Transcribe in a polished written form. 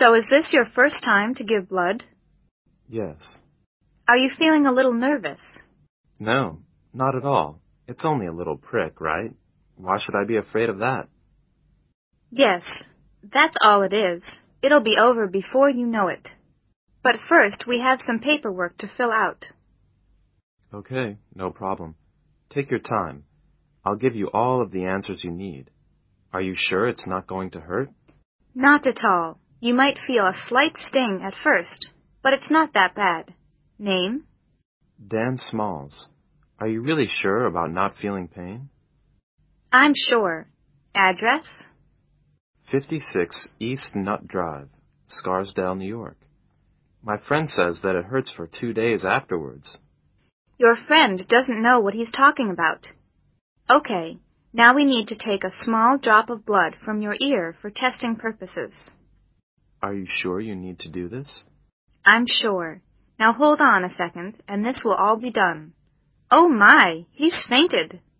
So is this your first time to give blood? Yes. Are you feeling a little nervous? No, not at all. It's only a little prick, right? Why should I be afraid of that? Yes, that's all it is. It'll be over before you know it. But first, we have some paperwork to fill out. Okay, no problem. Take your time. I'll give you all of the answers you need. Are you sure it's not going to hurt? Not at all. You might feel a slight sting at first, but it's not that bad. Name? Dan Smalls. Are you really sure about not feeling pain? I'm sure. Address? 56 East Nut Drive, Scarsdale, New York. My friend says that it hurts for 2 days afterwards. Your friend doesn't know what he's talking about. Okay, now we need to take a small drop of blood from your ear for testing purposes. Are you sure you need to do this? I'm sure. Now hold on a second, and this will all be done. Oh my, he's fainted.